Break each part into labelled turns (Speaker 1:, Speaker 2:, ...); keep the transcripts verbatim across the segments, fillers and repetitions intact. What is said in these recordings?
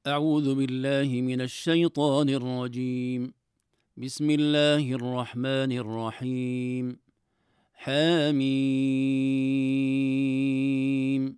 Speaker 1: أعوذ بالله من الشيطان الرجيم. بسم الله الرحمن الرحيم. حميم.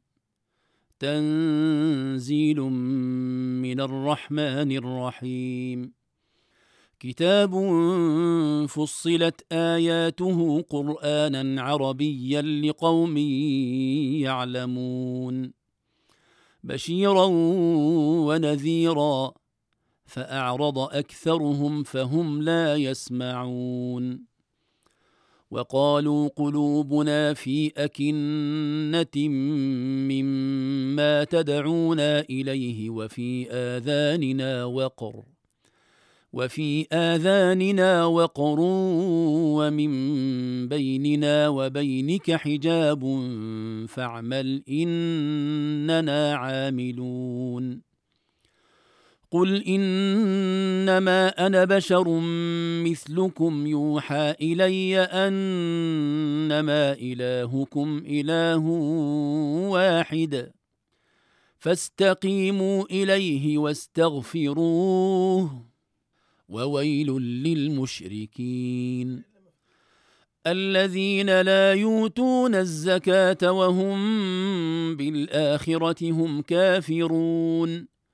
Speaker 1: تنزيل من الرحمن الرحيم. كتاب فصلت آياته قرآنا عربيا لقوم يعلمون، بشيرا ونذيرا، فأعرض أكثرهم فهم لا يسمعون. وقالوا قلوبنا في أكنة مما تدعونا إليه وفي آذاننا وقر وفي آذاننا وقر ومن بيننا وبينك حجاب فاعمل إننا عاملون. قل إنما أنا بشر مثلكم يوحى إلي أنما إلهكم إله واحد فاستقيموا إليه واستغفروه وويل للمشركين الذين لا يؤتون الزكاة وهم بالآخرة هم كافرون.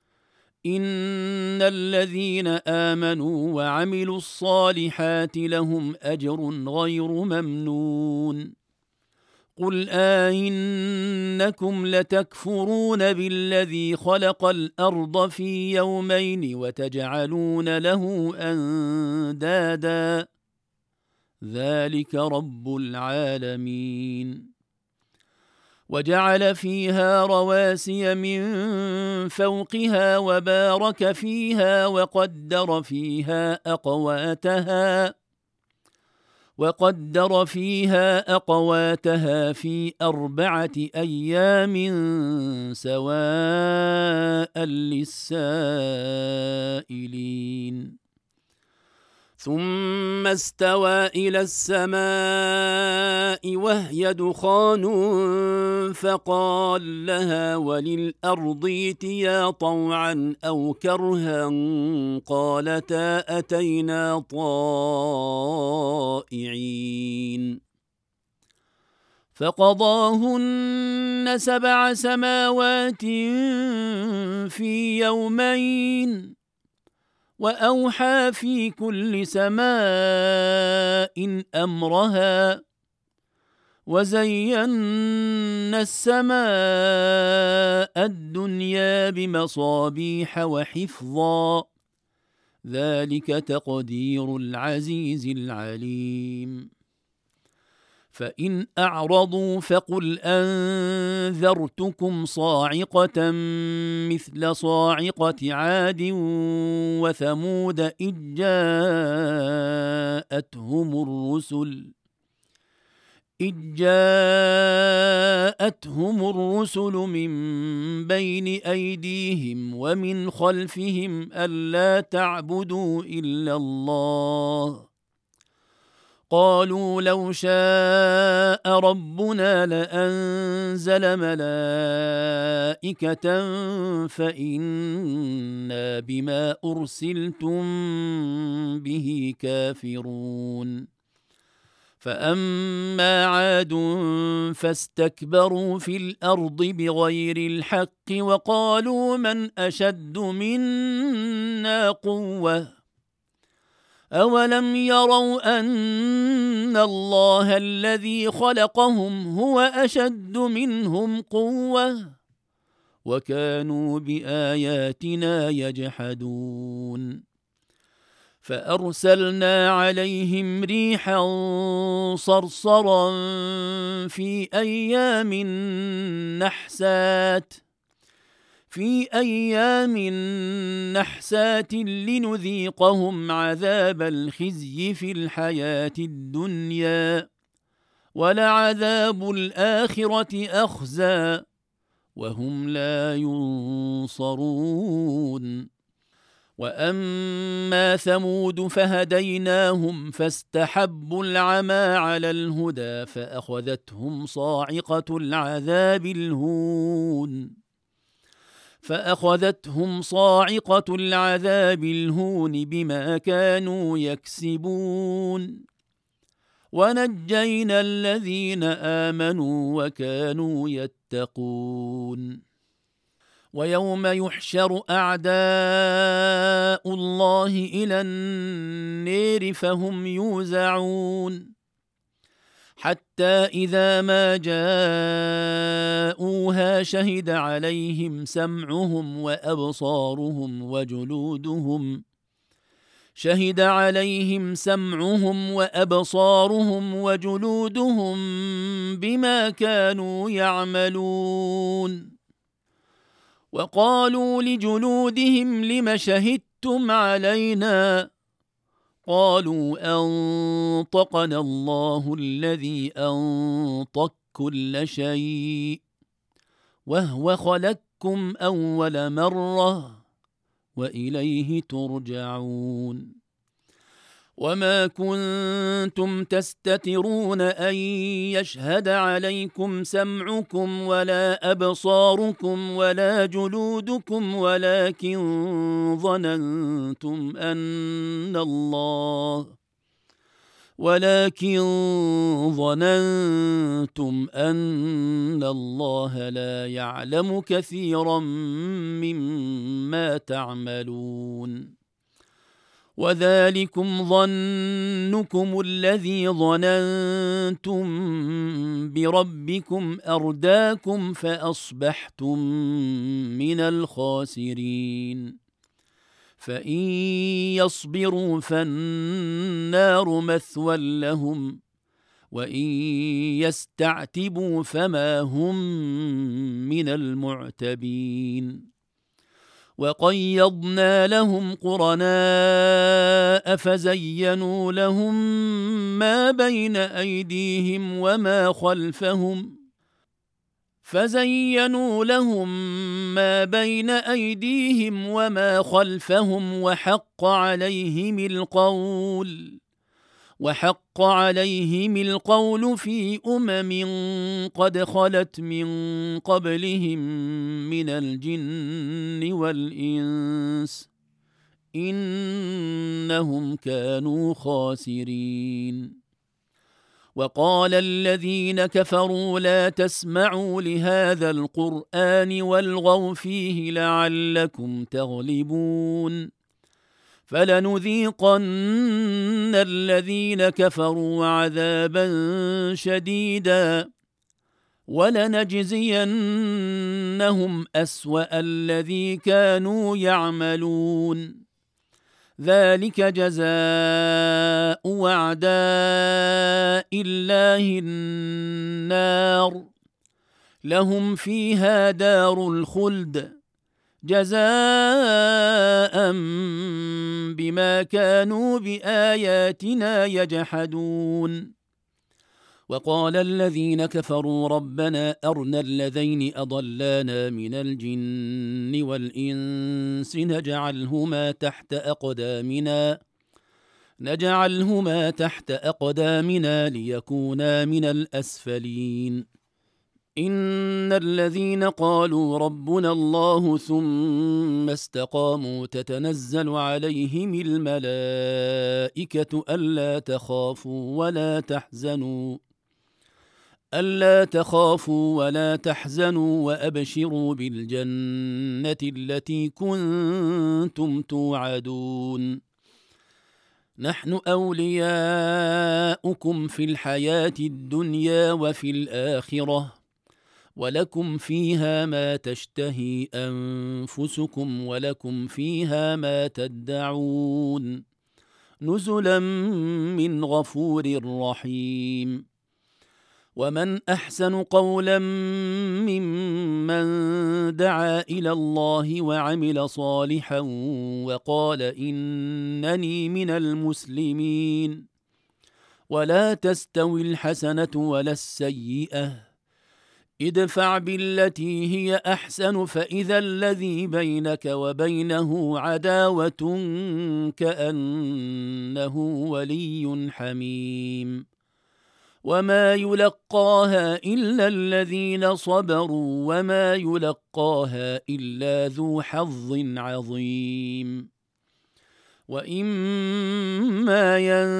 Speaker 1: إن الذين آمنوا وعملوا الصالحات لهم أجر غير ممنون. قل أئنكم لتكفرون بالذي خلق الأرض في يومين وتجعلون له أندادا ذلك رب العالمين. وجعل فيها رواسي من فوقها وبارك فيها وقدر فيها أقواتها وقدر فيها أقواتها في أربعة أيام سواء للسائلين. ثم استوى إلى السماء وهي دخان فقال لها وللأرض ائتيا طوعا أو كرها قالتا أتينا طائعين. فقضاهن سبع سماوات في يومين وأوحى في كل سماء أمرها وزينا السماء الدنيا بمصابيح وحفظا ذلك تقدير العزيز العليم. فإن أعرضوا فقل أنذرتكم صاعقة مثل صاعقة عاد وثمود إذ جاءتهم الرسل إذ جاءتهم الرسل من بين أيديهم ومن خلفهم ألا تعبدوا إلا الله قالوا لو شاء ربنا لأنزل ملائكة فإنا بما أرسلتم به كافرون. فأما عاد فاستكبروا في الأرض بغير الحق وقالوا من أشد منا قوة أولم يروا أن الله الذي خلقهم هو أشد منهم قوة وكانوا بآياتنا يجحدون. فأرسلنا عليهم ريحا صرصرا في أيام نحسات في أيام نحسات لنذيقهم عذاب الخزي في الحياة الدنيا ولعذاب الآخرة أخزى وهم لا ينصرون. وأما ثمود فهديناهم فاستحبوا العمى على الهدى فأخذتهم صاعقة العذاب الهون فأخذتهم صاعقة العذاب الهون بما كانوا يكسبون ونجينا الذين آمنوا وكانوا يتقون ويوم يحشر أعداء الله إلى النار فهم يوزعون حتى إذا ما جاءوها شهد عليهم سمعهم وأبصارهم وجلودهم شهد عليهم سمعهم وأبصارهم وجلودهم بما كانوا يعملون وقالوا لجلودهم لم شهدتم علينا قالوا أنطقنا الله الذي أنطق كل شيء وهو خلقكم أول مرة وإليه ترجعون وما كنتم تستترون أن يشهد عليكم سمعكم ولا أبصاركم ولا جلودكم ولكن ظننتم أن الله ولكن ظننتم أن الله لا يعلم كثيرا مما تعملون وذلكم ظنكم الذي ظننتم بربكم أرداكم فأصبحتم من الخاسرين فإن يصبروا فالنار مثوى لهم وإن يستعتبوا فما هم من المعتبين وقيضنا لهم قرناء فزينوا لهم ما بين أيديهم وما خلفهم فزينوا لهم ما بين أيديهم وما خلفهم وحق عليهم القول وحق عليهم القول في أمم قد خلت من قبلهم من الجن والإنس إنهم كانوا خاسرين وقال الذين كفروا لا تسمعوا لهذا القرآن والغوا فيه لعلكم تغلبون فلنذيقن الذين كفروا عذابا شديدا ولنجزينهم أسوأ الذي كانوا يعملون ذلك جزاء أعداء الله النار لهم فيها دار الخلد جزاء بما كانوا بآياتنا يجحدون وقال الذين كفروا ربنا أرنا الذين أضلانا من الجن والإنس نجعلهما تحت أقدامنا نجعلهما تحت أقدامنا ليكونا من الأسفلين إن الذين قالوا ربنا الله ثم استقاموا تتنزل عليهم الملائكة ألا تخافوا ولا تحزنوا ألا تخافوا ولا تحزنوا وأبشروا بالجنة التي كنتم توعدون نحن أولياؤكم في الحياة الدنيا وفي الآخرة ولكم فيها ما تشتهي أنفسكم ولكم فيها ما تدعون نزلا من غفور رحيم ومن أحسن قولا ممن دعا إلى الله وعمل صالحا وقال إنني من المسلمين ولا تستوي الحسنة ولا السيئة ادفع بالتي هي أحسن فإذا الذي بينك وبينه عداوة كأنه ولي حميم وما يلقاها إلا الذين صبروا وما يلقاها إلا ذو حظ عظيم وإما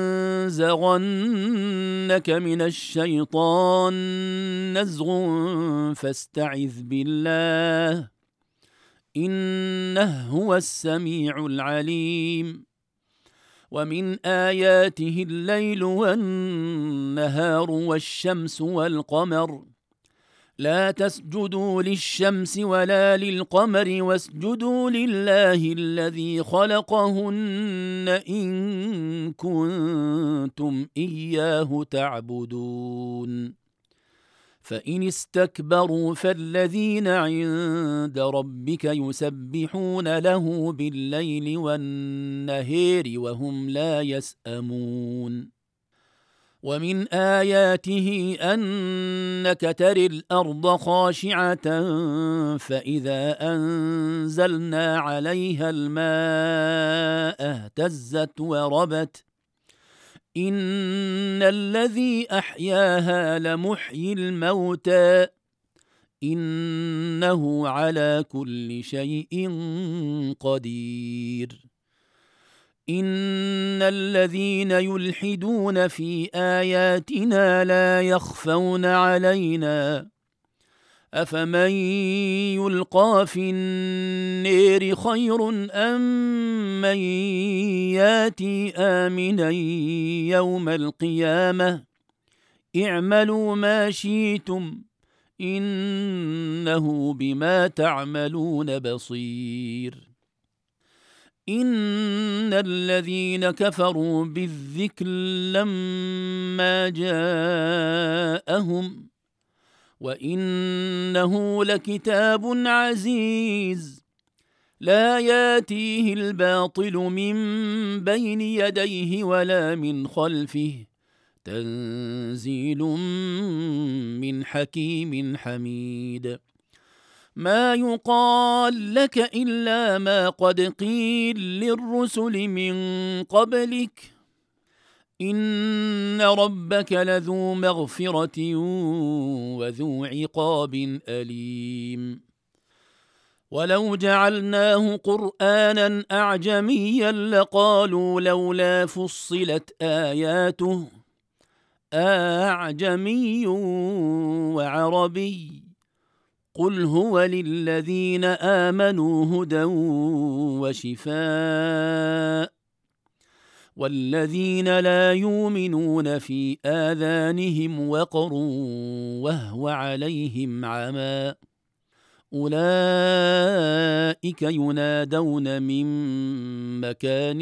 Speaker 1: ينزغنك من الشيطان نزغ فاستعذ بالله إنه هو السميع العليم ومن آياته الليل والنهار والشمس والقمر لا تسجدوا للشمس ولا للقمر واسجدوا لله الذي خلقهن إن كنتم إياه تعبدون فإن استكبروا فالذين عند ربك يسبحون له بالليل والنهار وهم لا يسأمون ومن آياته أنك تري الأرض خاشعة فإذا أنزلنا عليها الماء اهتزت وربت إن الذي أحياها لمحيي الموتى إنه على كل شيء قدير إن الذين يلحدون في آياتنا لا يخفون علينا أفمن يلقى في النار خير أم من ياتي آمنا يوم القيامة اعملوا ما شئتم إنه بما تعملون بصير إن الذين كفروا بالذكر لما جاءهم وإنه لكتاب عزيز لا ياتيه الباطل من بين يديه ولا من خلفه تنزيل من حكيم حميد ما يقال لك إلا ما قد قيل للرسل من قبلك إن ربك لذو مغفرة وذو عقاب أليم ولو جعلناه قرآنا أعجميا لقالوا لولا فصلت آياته أعجمي وعربي قل هو للذين آمنوا هدى وشفاء والذين لا يؤمنون في آذانهم وقر وهو عليهم عمى أولئك ينادون من مكان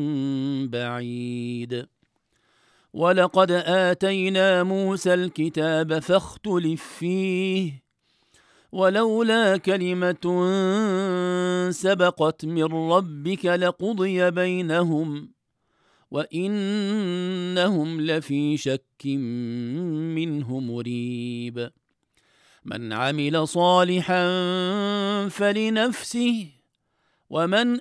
Speaker 1: بعيد ولقد آتينا موسى الكتاب فاختلف فيه ولولا كلمة سبقت من ربك لقضي بينهم وإنهم لفي شك منه مريب من عمل صالحا فلنفسه ومن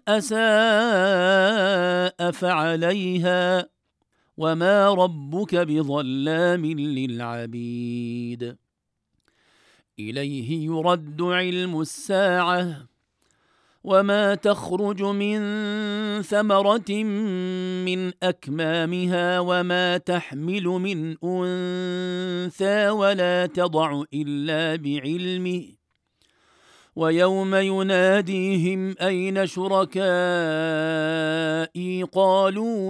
Speaker 1: أساء فعليها وما ربك بظلام للعبيد إليه يرد علم الساعة وما تخرج من ثمرة من أكمامها وما تحمل من أنثى ولا تضع إلا بعلمه ويوم يناديهم أين شركائي قالوا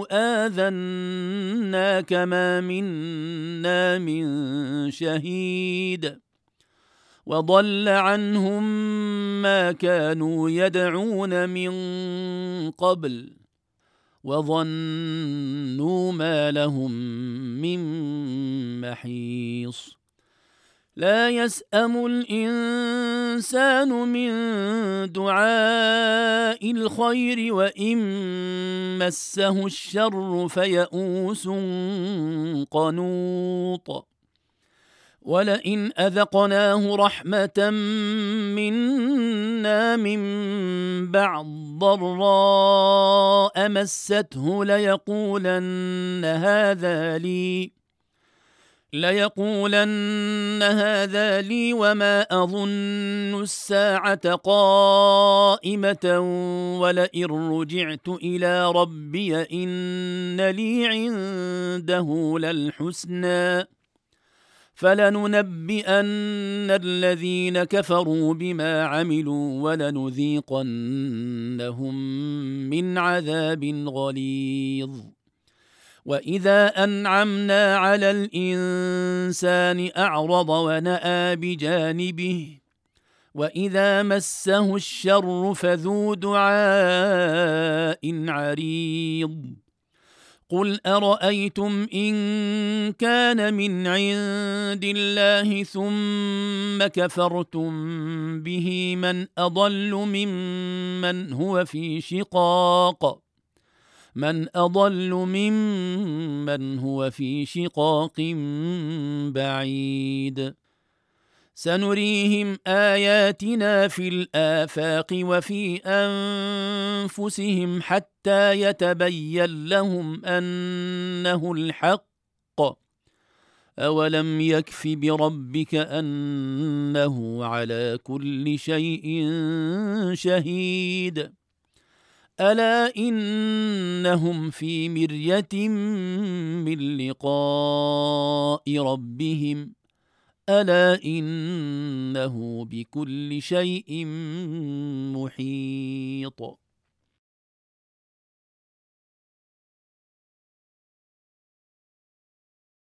Speaker 1: آذناك ما منا من شهيد وضل عنهم ما كانوا يدعون من قبل وظنوا ما لهم من محيص لا يسأم الإنسان من دعاء الخير وإن مسه الشر فيئوس قنوط ولئن أذقناه رحمة منا من بعد ضراء مسته ليقولن هذا لي ليقولن هذا لي وما أظن الساعة قائمة ولئن رجعت إلى ربي إن لي عنده للحسنى فلننبئن الذين كفروا بما عملوا ولنذيقنهم من عذاب غليظ. وإذا أنعمنا على الإنسان أعرض ونأى بجانبه وإذا مسه الشر فذو دعاء عريض. قل أرأيتم إن كان من عند الله ثم كفرتم به من أضل ممن هو في شقاق من أضل ممن هو في شقاق بعيد. سنريهم آياتنا في الآفاق وفي أنفسهم حتى يتبين لهم أنه الحق. أولم يكف بربك أنه على كل شيء شهيد. ألا إنهم في مرية من لقاء ربهم ألا إنه بكل شيء محيط.